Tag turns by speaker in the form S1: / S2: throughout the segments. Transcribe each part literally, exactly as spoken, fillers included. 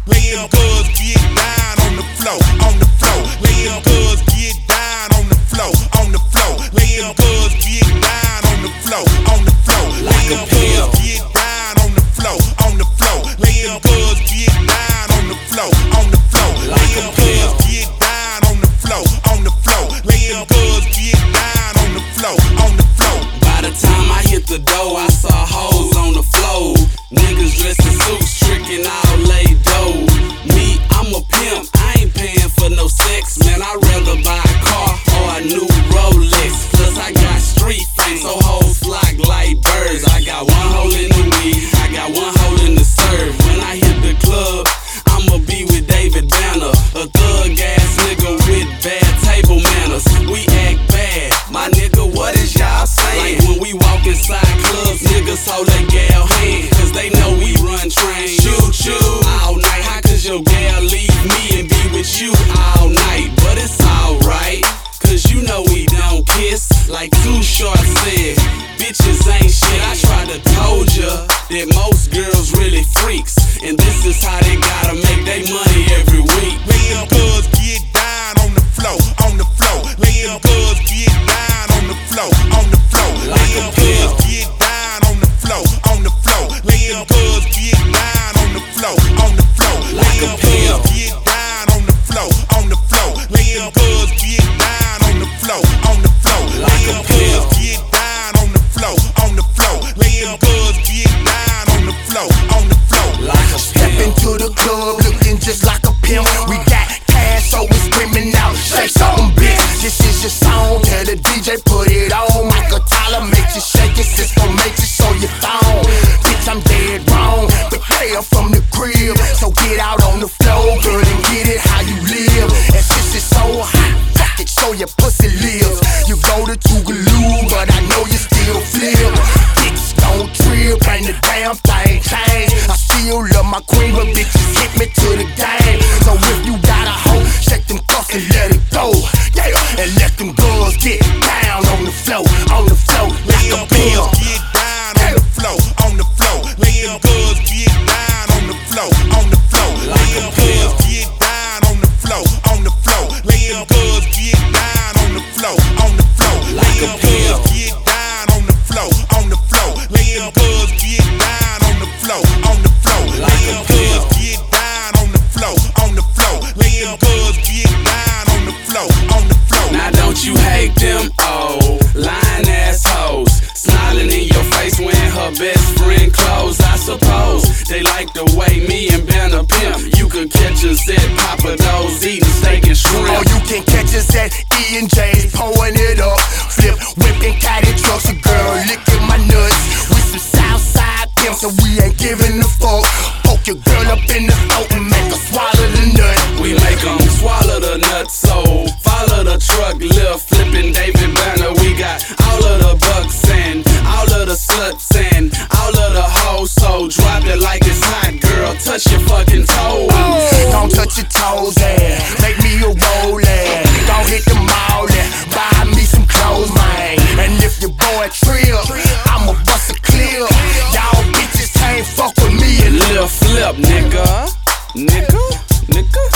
S1: Let them girls get down on the floor, on the floor. Let them girls get down on the floor, on the floor. Let them girls get down on the floor, on the floor. Let them girls get down on the floor, on the floor. Let them girls get down on the floor, on the floor. Let them girls get down on the floor, on the floor. Let them girls get down on the floor, on the floor.
S2: By the time I hit the door, I saw hoes on the floor. Niggas dressed in suits, tricking all laid dough. Me, I'm a pimp, I ain't paying for no sex. Man, I'd rather buy a car or a new Rolex. Plus I got street fame, so hoes flock like birds. I got one hole in the weed, I got one hole in the serve. When I hit the club, I'ma be with David Banner, a thug ass nigga with bad table manners. We act bad, my nigga, what is y'all saying? Like when we walk inside clubs, niggas hold their gal hand, cause they know we run trains. Choo choo all night, how could your gal leave me and be with you all night? But it's alright, cause you know we don't kiss. Like Too Short said, bitches ain't shit. I tried to told ya that most girls really freaks, and this is how they gotta make their money every week.
S1: Let them girls get down on the floor, on the floor. Let them girls get down on the floor, on the floor. Let them girls get down on the floor, on the floor. Let them girls get down on the floor, on the floor. Let them girls get down on the floor, on the floor. Let them girls get down on the floor, on the floor. Let them girls get down on the floor, on the floor. Let them girls get down on the floor, on the floor.
S2: Like a
S3: Step into the club looking just like a pimp. We got cash, so we screaming out, shake something, bitch. This is your song, tell the D J put it on. Michael Tyler makes you shake it, Cisco makes you show your thong. Bitch, I'm dead wrong, but they are from the crib. So get out on the floor, girl, and get it how you live. And since it's so hot, fuck it, show your pussy lives. You go to Tougaloo, but I know you still flip. Bitch, don't trip, ain't the damn thing change. I still love my queen, but bitches hit me to the game. So if you got a hoe, shake them cuffs and let it go. Yeah, and let them girls get down on the floor, on the floor, like a bill.
S1: Get down on the floor, on the floor. Let them girls get down on the floor, on the floor. Let them girls get down on the floor, on the floor. Let them girls get down on the floor, on the floor. Let them girls get down on the floor, on the floor. Let them girls get down on the floor, on the floor. Let them girls get down on the floor, on the floor. Let them girls get down on the floor, on the floor.
S2: Now don't you hate them old lying assholes, smiling in your face wearing her best friend clothes? I suppose they like the way me and Ben a pimp. You could catch us at Papa Do's eating steak and shrimp.
S3: Oh, you can catch us at E and J's, pouring it up. Flip, whipping caddy trucks, a girl licking my nuts. We some Southside pimps, so we ain't giving a fuck. Poke your girl up in the throat and make her swallow the nut.
S2: We make them swallow the nut, so follow the truck, lift, flipping David Banner. We got all of the bucks and all of the sluts and all of the hoes, so drop it like it's hot, girl, touch your fucking toes.
S3: Don't touch your toes, and make me a rollin'. Don't hit the mall and buy me some clothes, man. And if your boy trill, I'ma bust a clear. Y'all bitches can't fuck with me and
S2: Lil' flip, nigga, nigga, nigga.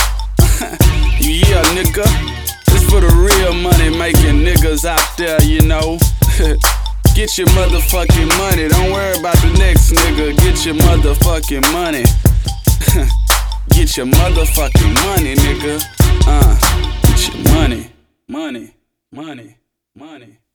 S2: Yeah, nigga. This for the real money making niggas out there, you know. Get your motherfucking money. Don't worry about the next nigga. Get your motherfucking money. Get your motherfucking money, nigga. Uh, get your money, money, money, money.